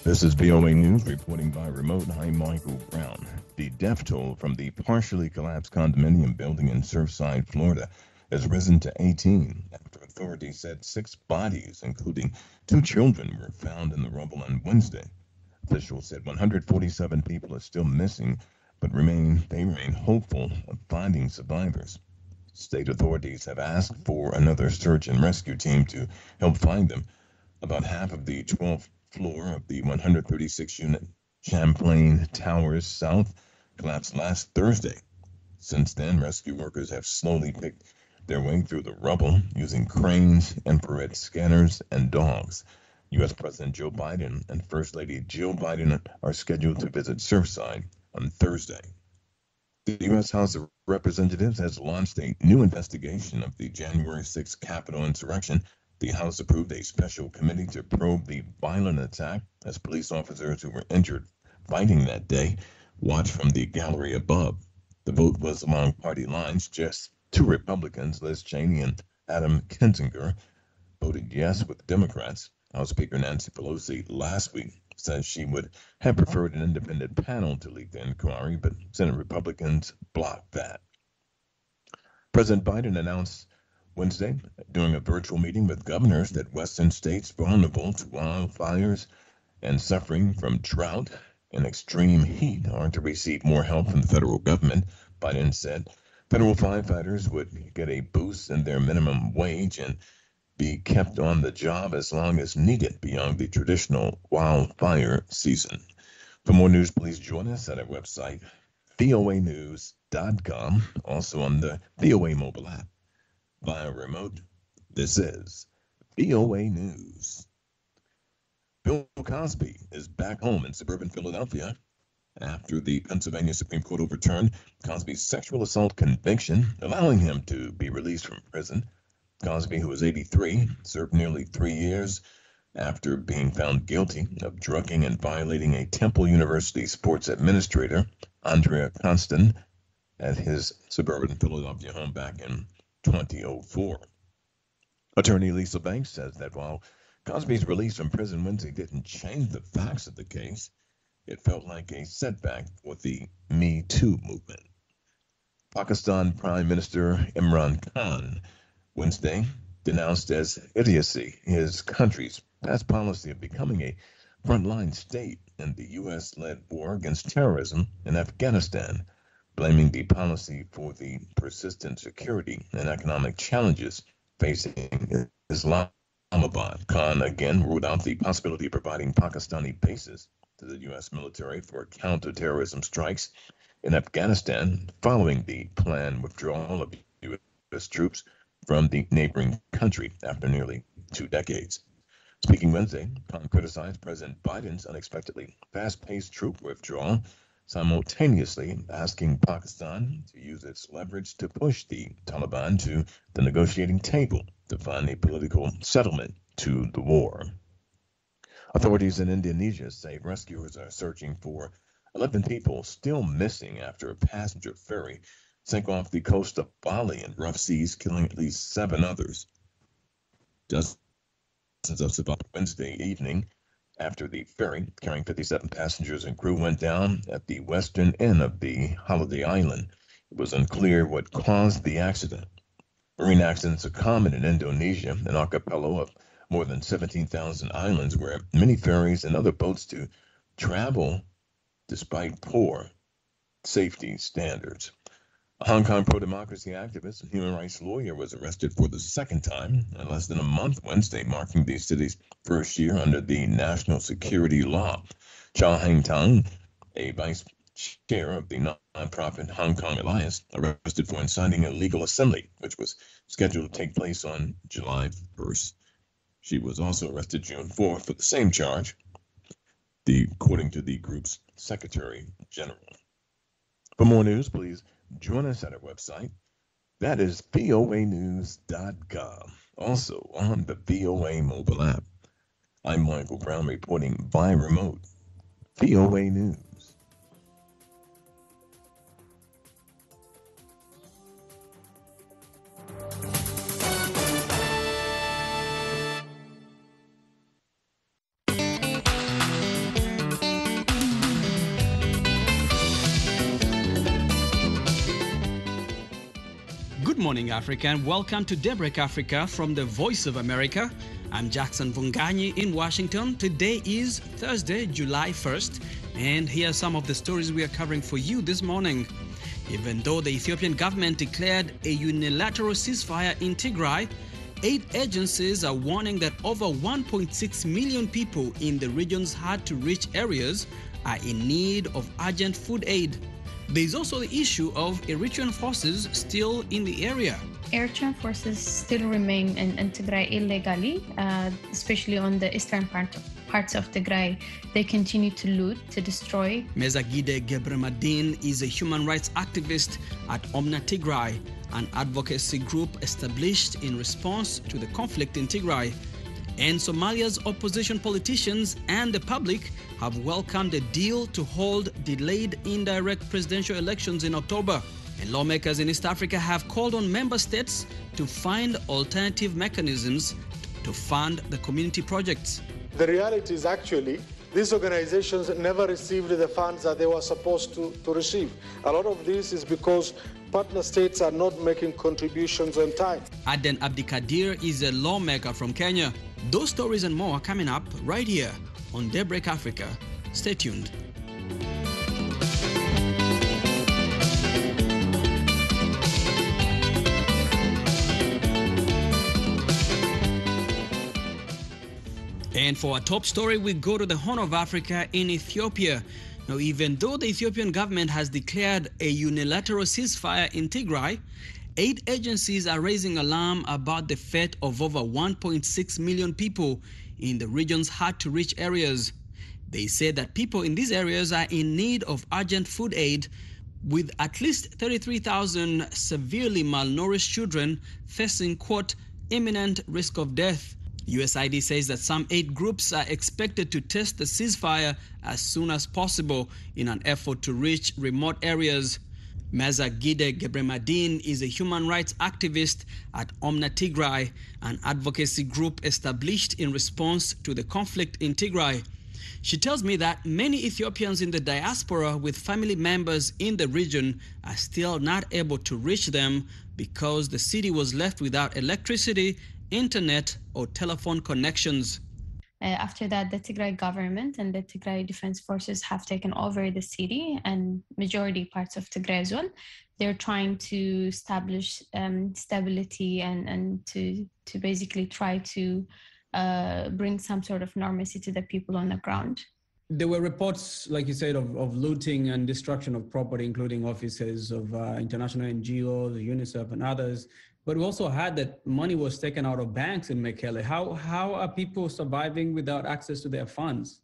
This is VOA News reporting by remote. I'm Michael Brown. The death toll from the partially collapsed condominium building in Surfside, Florida, has risen to 18 after authorities said 6 bodies, including 2 children, were found in the rubble on Wednesday. Officials said 147 people are still missing, but they remain hopeful of finding survivors. State authorities have asked for another search and rescue team to help find them. About half of the 12th floor of the 136-unit Champlain Towers South collapsed last Thursday. Since then, rescue workers have slowly picked their way through the rubble using cranes, infrared scanners, and dogs. U.S. President Joe Biden and First Lady Jill Biden are scheduled to visit Surfside on Thursday. The U.S. House of Representatives has launched a new investigation of the January 6th Capitol insurrection. The House approved a special committee to probe the violent attack as police officers who were injured fighting that day watched from the gallery above. The vote was along party lines. Just 2 Republicans, Liz Cheney and Adam Kinzinger, voted yes with Democrats. House Speaker Nancy Pelosi last week said she would have preferred an independent panel to lead the inquiry, but Senate Republicans blocked that. President Biden announced Wednesday during a virtual meeting with governors that Western states vulnerable to wildfires and suffering from drought and extreme heat are to receive more help from the federal government. Biden said federal firefighters would get a boost in their minimum wage and be kept on the job as long as needed beyond the traditional wildfire season. For more news, please join us at our website, voanews.com, also on the VOA mobile app. Via remote, this is VOA News. Bill Cosby is back home in suburban Philadelphia after the Pennsylvania Supreme Court overturned Cosby's sexual assault conviction, allowing him to be released from prison. Cosby, who was 83, served nearly 3 years after being found guilty of drugging and violating a Temple University sports administrator, Andrea Constant, at his suburban Philadelphia home back in 2004. Attorney Lisa Banks says that while Cosby's release from prison Wednesday didn't change the facts of the case, it felt like a setback for the Me Too movement. Pakistan Prime Minister Imran Khan Wednesday denounced as idiocy his country's past policy of becoming a frontline state in the U.S.-led war against terrorism in Afghanistan, blaming the policy for the persistent security and economic challenges facing Islamabad. Khan again ruled out the possibility of providing Pakistani bases to the U.S. military for counterterrorism strikes in Afghanistan following the planned withdrawal of U.S. troops from the neighboring country after nearly 2 decades. Speaking Wednesday, Khan criticized President Biden's unexpectedly fast-paced troop withdrawal, simultaneously asking Pakistan to use its leverage to push the Taliban to the negotiating table to find a political settlement to the war. Authorities in Indonesia say rescuers are searching for 11 people still missing after a passenger ferry sank off the coast of Bali in rough seas, killing at least 7 others. Dozens of survived Wednesday evening after the ferry carrying 57 passengers and crew went down at the western end of the holiday island. It was unclear what caused the accident. Marine accidents are common in Indonesia, an archipelago of more than 17,000 islands where many ferries and other boats to travel despite poor safety standards. A Hong Kong pro-democracy activist and human rights lawyer was arrested for the second time in less than a month Wednesday, marking the city's first year under the national security law. Chow Hang-tang, a vice chair of the nonprofit Hong Kong Alliance, arrested for inciting a illegal assembly, which was scheduled to take place on July 1st. She was also arrested June 4th for the same charge, according to the group's Secretary General. For more news, please join us at our website. That is voanews.com. Also on the VOA mobile app. I'm Michael Brown reporting by remote. VOA News. Good morning, Africa, and welcome to Daybreak Africa from the Voice of America. I'm Jackson Vunganyi in Washington. Today is Thursday, July 1st, and here are some of the stories we are covering for you this morning. Even though the Ethiopian government declared a unilateral ceasefire in Tigray, aid agencies are warning that over 1.6 million people in the region's hard-to-reach areas are in need of urgent food aid. There is also the issue of Eritrean forces still in the area. Eritrean forces still remain in Tigray illegally, especially on the eastern parts of Tigray. They continue to loot, to destroy. Mezagide Gebremadin is a human rights activist at Omna Tigray, an advocacy group established in response to the conflict in Tigray. And Somalia's opposition politicians and the public have welcomed a deal to hold delayed indirect presidential elections in October. And lawmakers in East Africa have called on member states to find alternative mechanisms to fund the community projects. The reality is actually these organizations never received the funds that they were supposed to receive. A lot of this is because partner states are not making contributions on time. Aden Abdikadir is a lawmaker from Kenya. Those stories and more are coming up right here on Daybreak Africa. Stay tuned. And for our top story, we go to the Horn of Africa in Ethiopia. Now, even though the Ethiopian government has declared a unilateral ceasefire in Tigray, aid agencies are raising alarm about the fate of over 1.6 million people in the region's hard-to-reach areas. They say that people in these areas are in need of urgent food aid, with at least 33,000 severely malnourished children facing, quote, imminent risk of death. USAID says that some aid groups are expected to test the ceasefire as soon as possible in an effort to reach remote areas. Mezagide Gebremadin is a human rights activist at Omna Tigray, an advocacy group established in response to the conflict in Tigray. She tells me that many Ethiopians in the diaspora with family members in the region are still not able to reach them because the city was left without electricity, internet, or telephone connections. After that, the Tigray government and the Tigray Defense Forces have taken over the city and majority parts of Tigray as well. They're trying to establish stability and to basically try to bring some sort of normalcy to the people on the ground. There were reports, like you said, of looting and destruction of property, including offices of international NGOs, UNICEF, and others. But we also had that money was taken out of banks in Mekelle. How are people surviving without access to their funds?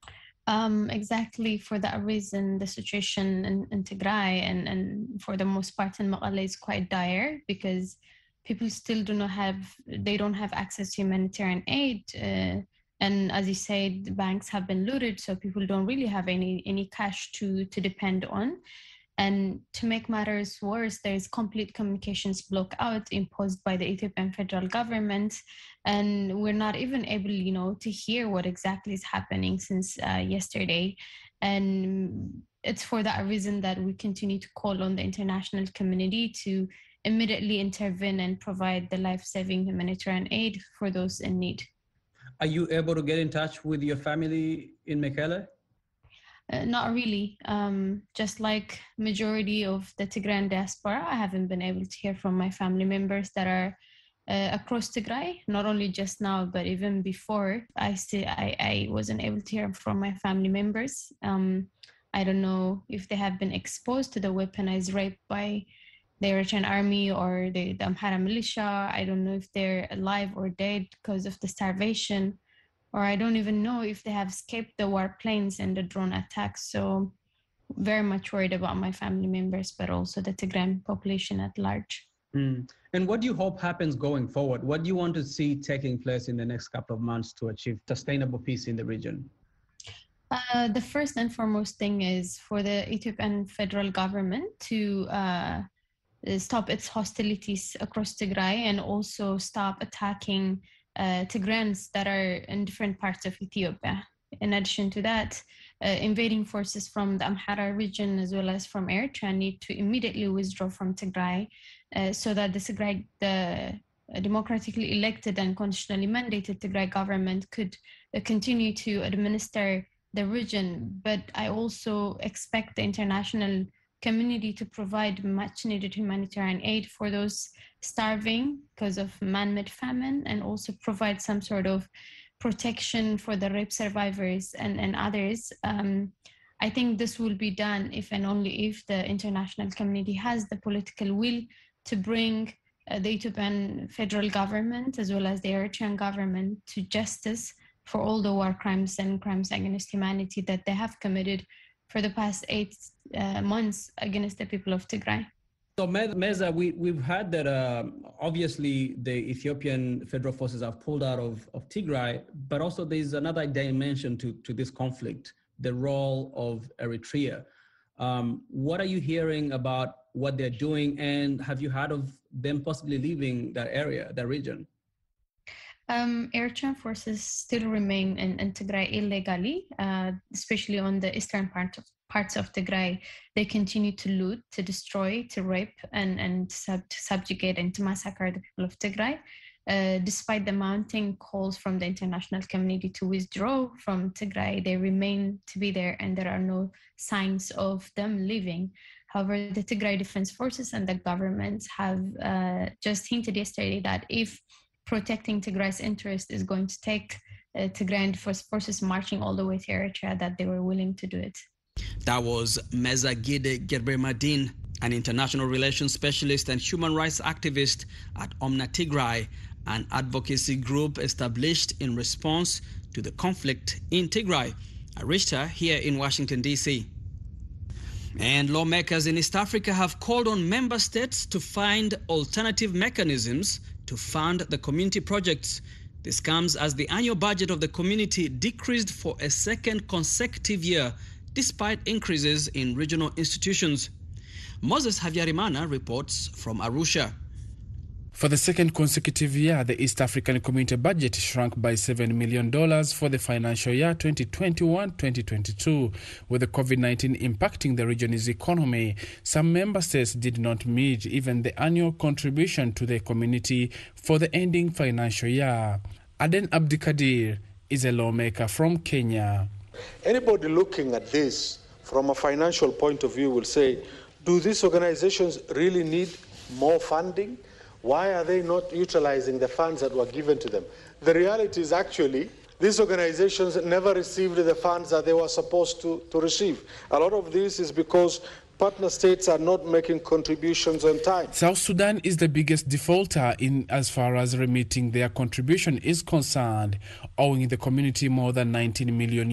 Exactly for that reason, the situation in Tigray and for the most part in Mekelle is quite dire because people still don't have access to humanitarian aid. And as you said, the banks have been looted, so people don't really have any cash to depend on. And to make matters worse, there is complete communications blackout imposed by the Ethiopian federal government. And we're not even able, to hear what exactly is happening since yesterday. And it's for that reason that we continue to call on the international community to immediately intervene and provide the life-saving humanitarian aid for those in need. Are you able to get in touch with your family in Mekelle? Not really. Just like majority of the Tigrayan diaspora, I haven't been able to hear from my family members that are across Tigray. Not only just now, but even before, I wasn't able to hear from my family members. I don't know if they have been exposed to the weaponized rape by the Eritrean army or the Amhara militia. I don't know if they're alive or dead because of the starvation. Or I don't even know if they have escaped the warplanes and the drone attacks. So very much worried about my family members, but also the Tigrayan population at large. And what do you hope happens going forward? What do you want to see taking place in the next couple of months to achieve sustainable peace in the region? The first and foremost thing is for the Ethiopian federal government to stop its hostilities across Tigray and also stop attacking Tigrayans that are in different parts of Ethiopia. In addition to that, invading forces from the Amhara region as well as from Eritrea need to immediately withdraw from Tigray so that the democratically elected and constitutionally mandated Tigray government could continue to administer the region. But I also expect the international community to provide much needed humanitarian aid for those starving because of man-made famine, and also provide some sort of protection for the rape survivors and others. I think this will be done if and only if the international community has the political will to bring the Ethiopian federal government as well as the Eritrean government to justice for all the war crimes and crimes against humanity that they have committed for the past 8 months against the people of Tigray. So Meza, we've heard that obviously the Ethiopian federal forces have pulled out of Tigray, but also there's another dimension to this conflict, the role of Eritrea. What are you hearing about what they're doing, and have you heard of them possibly leaving that area, that region? Eritrean forces still remain in Tigray illegally, especially on the eastern parts of Tigray. They continue to loot, to destroy, to rape, and to subjugate and to massacre the people of Tigray. Despite the mounting calls from the international community to withdraw from Tigray, they remain to be there, and there are no signs of them leaving. However, the Tigray Defense Forces and the government have just hinted yesterday that if protecting Tigray's interest is going to take Tigrayan forces marching all the way to Eritrea, that they were willing to do it. That was Meza Gide Gebremedin, an international relations specialist and human rights activist at Omna Tigray, an advocacy group established in response to the conflict in Tigray. I reached her here in Washington, D.C. And lawmakers in East Africa have called on member states to find alternative mechanisms to fund the community projects. This comes as the annual budget of the community decreased for a second consecutive year, despite increases in regional institutions. Moses Havyarimana reports from Arusha. For the second consecutive year, the East African Community budget shrunk by $7 million for the financial year 2021-2022. With the COVID-19 impacting the region's economy, some member states did not meet even the annual contribution to the community for the ending financial year. Aden Abdikadir is a lawmaker from Kenya. Anybody looking at this from a financial point of view will say, do these organizations really need more funding? Why are they not utilizing the funds that were given to them? The reality is actually these organizations never received the funds that they were supposed to receive. A lot of this is because partner states are not making contributions on time. South Sudan is the biggest defaulter in as far as remitting their contribution is concerned, owing the community more than $19 million.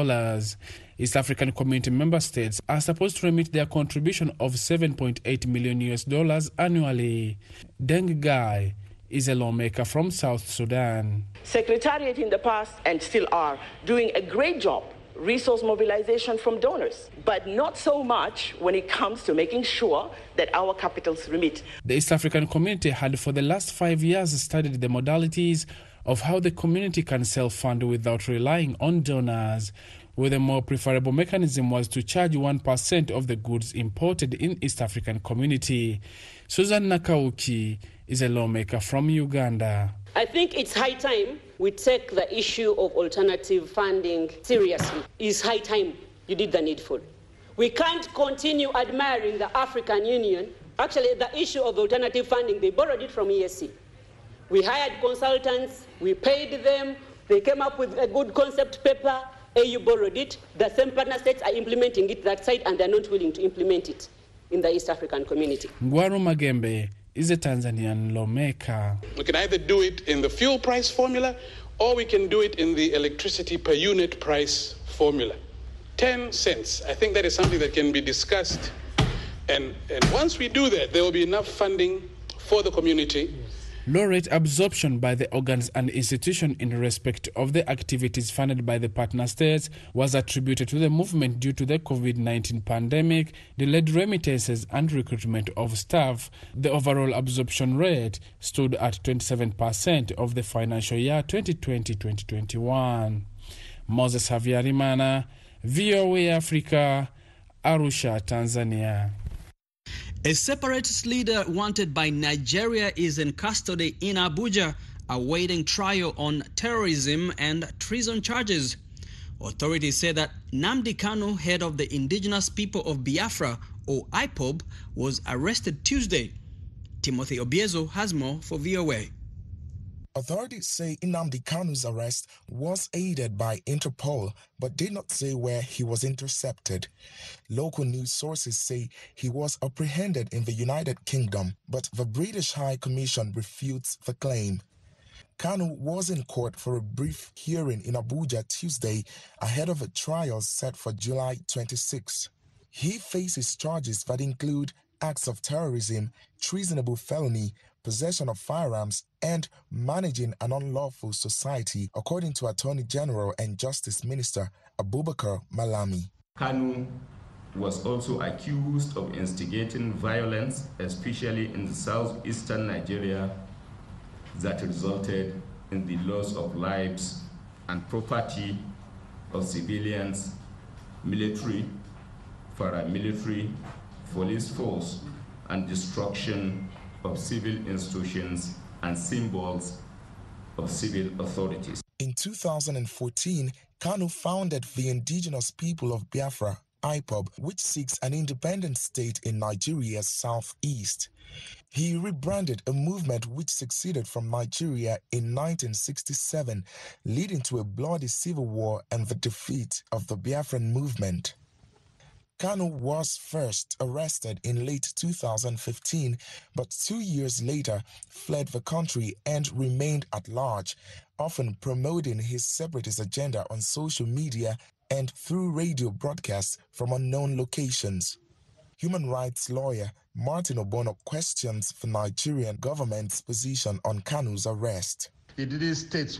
East African Community member states are supposed to remit their contribution of $7.8 million annually. Deng Gai is a lawmaker from South Sudan. Secretariat in the past, and still are, doing a great job resource mobilization from donors, but not so much when it comes to making sure that our capitals remit. The East African Community had for the last 5 years studied the modalities of how the community can self-fund without relying on donors, where the more preferable mechanism was to charge 1% of the goods imported in East African Community. Susan Nakauki is a lawmaker from Uganda. I think it's high time we take the issue of alternative funding seriously. It's high time you did the needful. We can't continue admiring the African Union. Actually, the issue of alternative funding, they borrowed it from EAC. We hired consultants, we paid them, they came up with a good concept paper, AU borrowed it, the same partner states are implementing it that side, and they're not willing to implement it in the East African Community. Ngwaru Magembe is a Tanzanian lawmaker. We can either do it in the fuel price formula, or we can do it in the electricity per unit price formula. 10 cents. I think that is something that can be discussed. And once we do that, there will be enough funding for the community. Low rate absorption by the organs and institutions in respect of the activities funded by the partner states was attributed to the movement due to the COVID-19 pandemic, delayed remittances and recruitment of staff. The overall absorption rate stood at 27% of the financial year 2020-2021. Moses Havyarimana, VOA Africa, Arusha, Tanzania. A separatist leader wanted by Nigeria is in custody in Abuja, awaiting trial on terrorism and treason charges. Authorities say that Nnamdi Kanu, head of the Indigenous People of Biafra, or IPOB, was arrested Tuesday. Timothy Obiezo has more for VOA. Authorities say Nnamdi Kanu's arrest was aided by Interpol, but did not say where he was intercepted. Local news sources say he was apprehended in the United Kingdom, but the British High Commission refutes the claim. Kanu was in court for a brief hearing in Abuja Tuesday ahead of a trial set for July 26. He faces charges that include acts of terrorism, treasonable felony, possession of firearms, and managing an unlawful society, according to Attorney General and Justice Minister Abubakar Malami. Kanu was also accused of instigating violence, especially in the southeastern Nigeria, that resulted in the loss of lives and property of civilians, military, paramilitary, police force, and destruction of civil institutions and symbols of civil authorities. In 2014, Kanu founded the Indigenous People of Biafra, IPOB, which seeks an independent state in Nigeria's southeast. He rebranded a movement which succeeded from Nigeria in 1967, leading to a bloody civil war and the defeat of the Biafran movement. Kanu was first arrested in late 2015, but 2 years later fled the country and remained at large, often promoting his separatist agenda on social media and through radio broadcasts from unknown locations. Human rights lawyer Martin Obono questions the Nigerian government's position on Kanu's arrest. He didn't state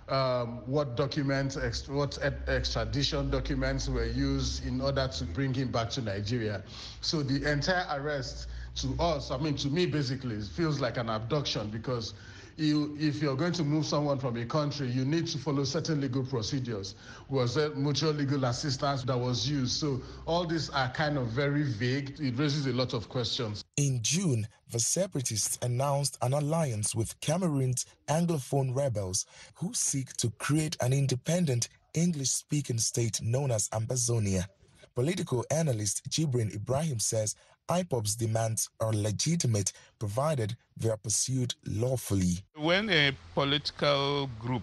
what documents, what extradition documents were used in order to bring him back to Nigeria. So the entire arrest to us, to me basically, it feels like an abduction, because if you're going to move someone from a country, you need to follow certain legal procedures. Was there mutual legal assistance that was used? So all these are kind of very vague. It raises a lot of questions. In June, the separatists announced an alliance with Cameroon's Anglophone rebels who seek to create an independent English-speaking state known as Ambazonia. Political analyst Jibrin Ibrahim says IPOB's demands are legitimate provided they are pursued lawfully. When a political group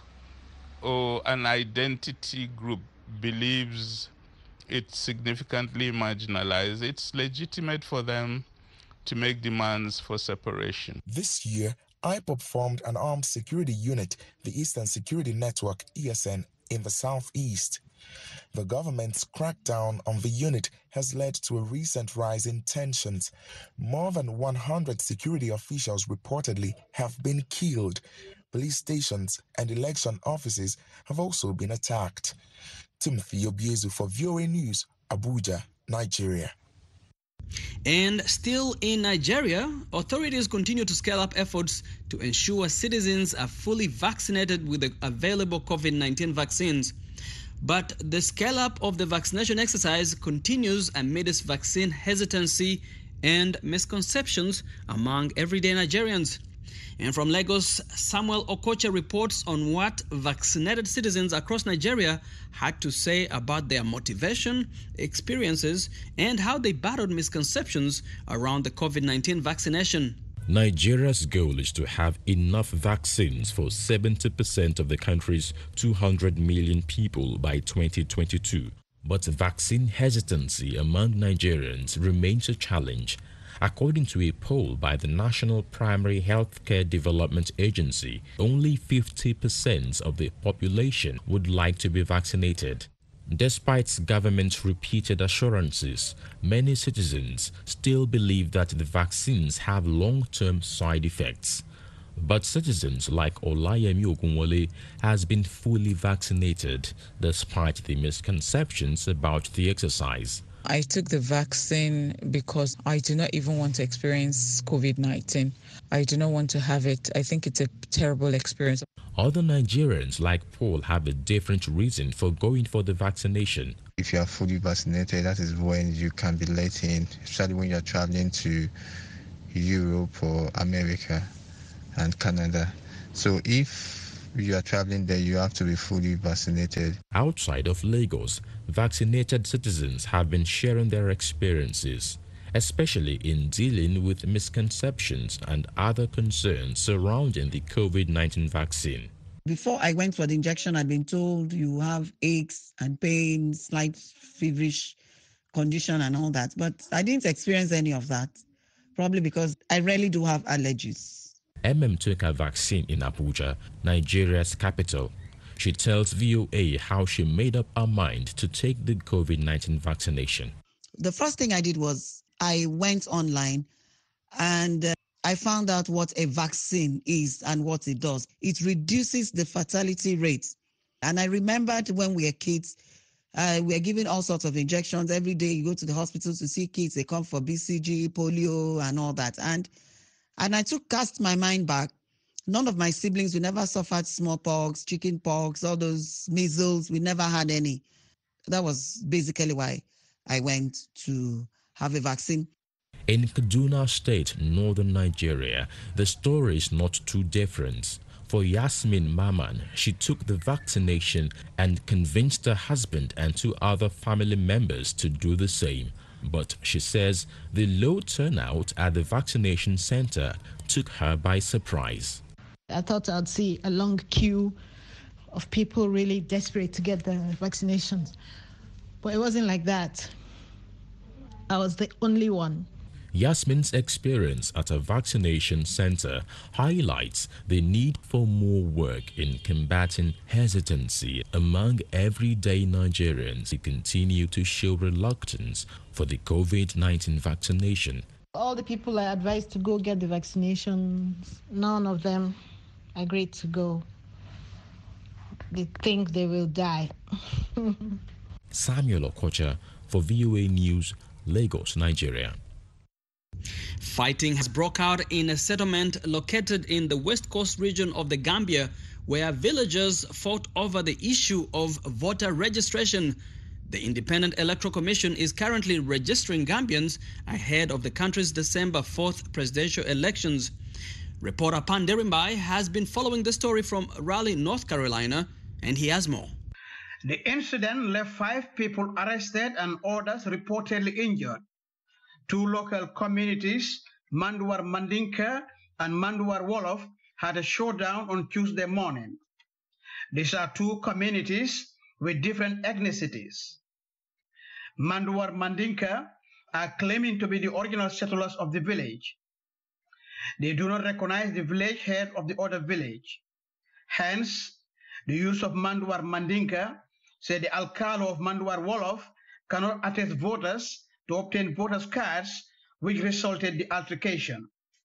or an identity group believes it's significantly marginalized, it's legitimate for them to make demands for separation. This year, IPOB formed an armed security unit, the Eastern Security Network, ESN, in the southeast. The government's crackdown on the unit has led to a recent rise in tensions. More than 100 security officials reportedly have been killed. Police stations and election offices have also been attacked. Timothy Obiezu for VOA News, Abuja, Nigeria. And still in Nigeria, authorities continue to scale up efforts to ensure citizens are fully vaccinated with the available COVID-19 vaccines. But the scale-up of the vaccination exercise continues amidst vaccine hesitancy and misconceptions among everyday Nigerians. And from Lagos, Samuel Okocha reports on what vaccinated citizens across Nigeria had to say about their motivation, experiences, and how they battled misconceptions around the COVID-19 vaccination. Nigeria's goal is to have enough vaccines for 70% of the country's 200 million people by 2022. But vaccine hesitancy among Nigerians remains a challenge. According to a poll by the National Primary Healthcare Development Agency, only 50% of the population would like to be vaccinated. Despite government's repeated assurances, many citizens still believe that the vaccines have long-term side effects. But citizens like Olayemi Ogunwole has been fully vaccinated despite the misconceptions about the exercise. I took the vaccine because I do not even want to experience COVID-19. I do not want to have it. I think it's a terrible experience. Other Nigerians like Paul have a different reason for going for the vaccination. If you are fully vaccinated, that is when you can be let in, especially when you are traveling to Europe or America and Canada. So if you are traveling there, you have to be fully vaccinated. Outside of Lagos, vaccinated citizens have been sharing their experiences, especially in dealing with misconceptions and other concerns surrounding the COVID-19 vaccine. Before I went for the injection, I'd been told you have aches and pains, slight feverish condition and all that. But I didn't experience any of that, probably because I rarely do have allergies. took her vaccine in Abuja, Nigeria's capital. She tells VOA how she made up her mind to take the COVID-19 vaccination. The first thing I did was I went online and I found out what a vaccine is and what it does. It reduces the fatality rate. And I remembered when we were kids, we were given all sorts of injections. Every day you go to the hospital to see kids, they come for BCG, polio, and all that. And I cast my mind back. None of my siblings, we never suffered smallpox, chicken pox, all those measles. We never had any. That was basically why I went to have a vaccine. In Kaduna State, northern Nigeria, the story is not too different. For Yasmin Maman, she took the vaccination and convinced her husband and 2 other family members to do the same. But she says the low turnout at the vaccination center took her by surprise. I thought I'd see a long queue of people really desperate to get the vaccinations, but it wasn't like that. I was the only one. Yasmin's experience at a vaccination center highlights the need for more work in combating hesitancy among everyday Nigerians who continue to show reluctance for the COVID-19 vaccination. All the people I advised to go get the vaccinations, none of them agreed to go. They think they will die. Samuel Okocha for VOA News, Lagos, Nigeria. Fighting has broke out in a settlement located in the West Coast region of the Gambia, where villagers fought over the issue of voter registration. The Independent Electoral Commission is currently registering Gambians ahead of the country's December 4th presidential elections. Reporter Panderimbai has been following the story from Raleigh, North Carolina, and he has more. The incident left 5 people arrested and others reportedly injured. 2 local communities, Manduar Mandinka and Manduar Wolof, had a showdown on Tuesday morning. These are 2 communities with different ethnicities. Manduar Mandinka are claiming to be the original settlers of the village. They do not recognize the village head of the other village. Hence, the use of Manduar Mandinka, said the Alcalo of Manduar Wolof, cannot attest voters to obtain voters' cards, which resulted in the altercation.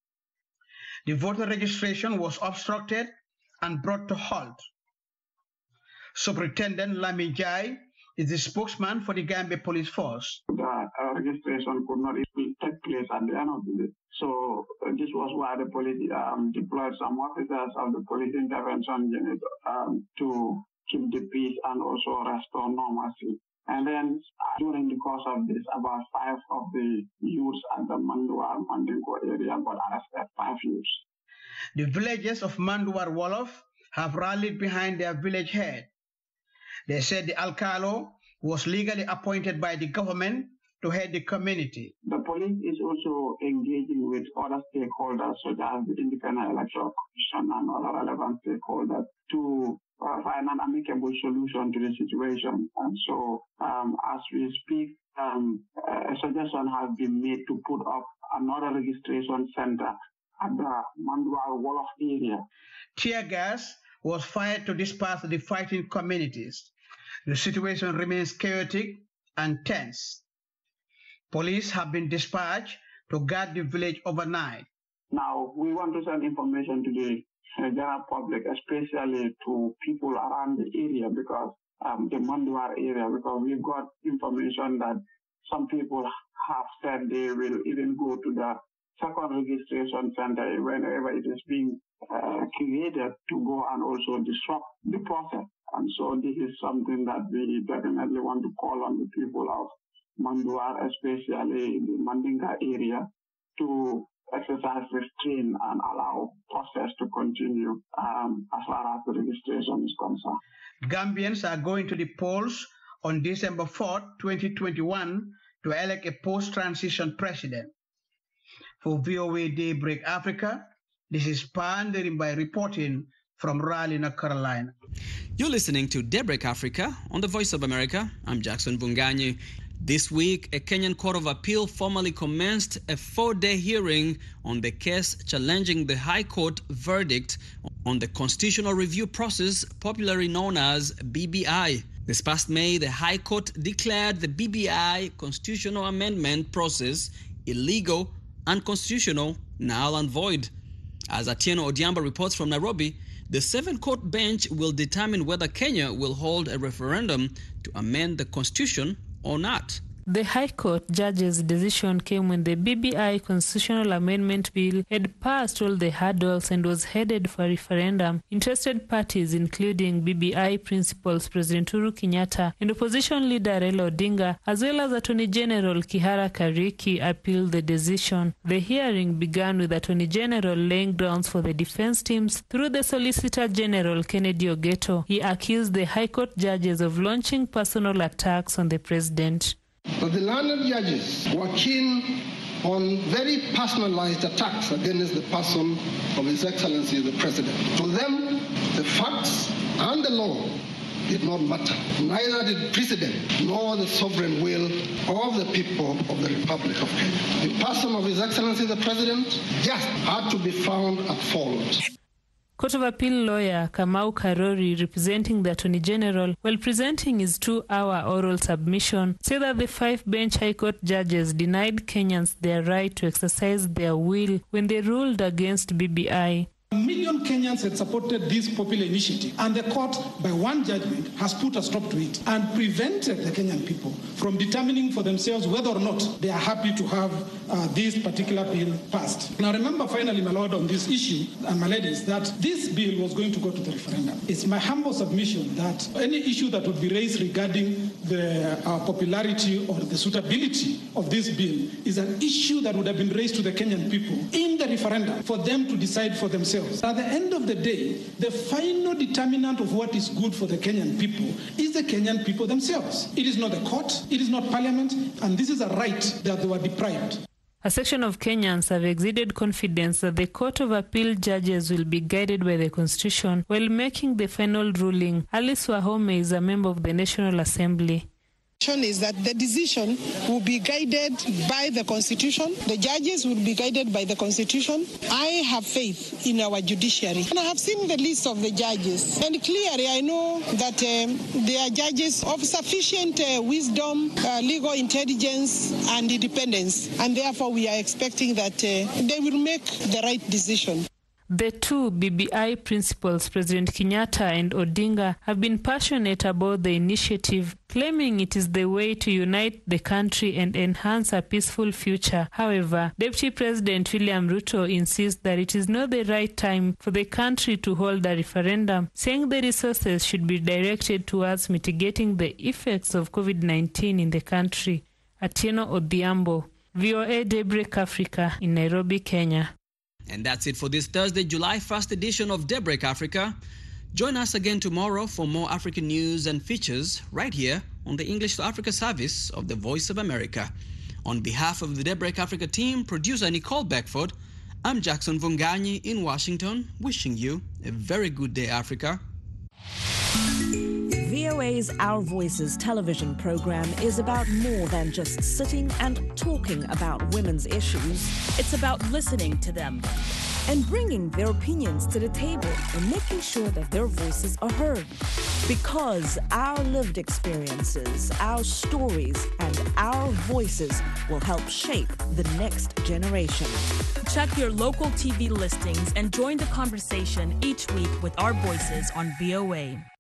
The voter registration was obstructed and brought to halt. Superintendent Lami Jai is the spokesman for the Gambia Police Force. The registration could not even take place at the end of the day. So this was why the police deployed some officers of the police intervention unit to keep the peace and also restore normalcy. And then during the course of this, about 5 of the youths at the Manduar Mandingo area got arrested, 5 youths. The villagers of Manduar Wolof have rallied behind their village head. They said the Alcalo was legally appointed by the government to head the community. The police is also engaging with other stakeholders, such as the Independent Electoral Commission and other relevant stakeholders, to find an amicable solution to the situation. And so, as we speak, a suggestion has been made to put up another registration center at the Manduar Wolof area. Tear gas was fired to disperse the fighting communities. The situation remains chaotic and tense. Police have been dispatched to guard the village overnight. Now, we want to send information to the general public, especially to people around the area, because the Manduar area, because we've got information that some people have said they will even go to the second registration center whenever it is being created to go and also disrupt the process. And so this is something that we definitely want to call on the people of Mandua, especially the Mandinka area, to exercise restraint and allow process to continue as far as the registration is concerned. Gambians are going to the polls on December 4th, 2021 to elect a post-transition president. For VOA Daybreak Africa, this is Pandering by reporting from Raleigh, North Carolina. You're listening to Daybreak Africa on the Voice of America. I'm Jackson Vunganyi. This week, a Kenyan Court of Appeal formally commenced a 4-day hearing on the case challenging the High Court verdict on the constitutional review process, popularly known as BBI. This past May, the High Court declared the BBI constitutional amendment process illegal, unconstitutional, null and void. As Atieno Odiamba reports from Nairobi, the 7-court bench will determine whether Kenya will hold a referendum to amend the constitution or not. The High Court judge's decision came when the BBI constitutional amendment bill had passed all the hurdles and was headed for referendum. Interested parties, including BBI principals President Uhuru Kenyatta and opposition leader Raila Odinga, as well as Attorney General Kihara Kariki, appealed the decision. The hearing began with Attorney General laying grounds for the defense teams through the Solicitor General Kennedy Ogeto. He accused the High Court judges of launching personal attacks on the president. But the learned judges were keen on very personalized attacks against the person of His Excellency the President. To them, the facts and the law did not matter. Neither did precedent nor the sovereign will of the people of the Republic of Kenya. The person of His Excellency the President just had to be found at fault. Court of Appeal lawyer Kamau Karori, representing the Attorney General, while presenting his 2-hour oral submission, said that the 5-bench High Court judges denied Kenyans their right to exercise their will when they ruled against BBI. 1 million Kenyans had supported this popular initiative, and the court, by one judgment, has put a stop to it and prevented the Kenyan people from determining for themselves whether or not they are happy to have this particular bill passed. Now remember, finally, my lord, on this issue, and my ladies, that this bill was going to go to the referendum. It's my humble submission that any issue that would be raised regarding the popularity or the suitability of this bill is an issue that would have been raised to the Kenyan people in the referendum for them to decide for themselves. At the end of the day, the final determinant of what is good for the Kenyan people is the Kenyan people themselves. It is not the court, it is not parliament, and this is a right that they were deprived. A section of Kenyans have exceeded confidence that the Court of Appeal judges will be guided by the Constitution while making the final ruling. Alice Wahome is a member of the National Assembly. Is that the decision will be guided by the Constitution. The judges will be guided by the Constitution. I have faith in our judiciary. And I have seen the list of the judges. And clearly I know that they are judges of sufficient wisdom, legal intelligence, and independence. And therefore we are expecting that they will make the right decision. The two BBI principals, President Kenyatta and Odinga, have been passionate about the initiative, claiming it is the way to unite the country and enhance a peaceful future. However, Deputy President William Ruto insists that it is not the right time for the country to hold a referendum, saying the resources should be directed towards mitigating the effects of COVID-19 in the country. Atieno Odiambo, VOA Daybreak Africa in Nairobi, Kenya. And that's it for this Thursday, July 1st edition of Daybreak Africa. Join us again tomorrow for more African news and features right here on the English to Africa service of the Voice of America. On behalf of the Daybreak Africa team, producer Nicole Beckford, I'm Jackson Vunganyi in Washington, wishing you a very good day, Africa. VOA's Our Voices television program is about more than just sitting and talking about women's issues. It's about listening to them and bringing their opinions to the table and making sure that their voices are heard. Because our lived experiences, our stories, and our voices will help shape the next generation. Check your local TV listings and join the conversation each week with our voices on VOA.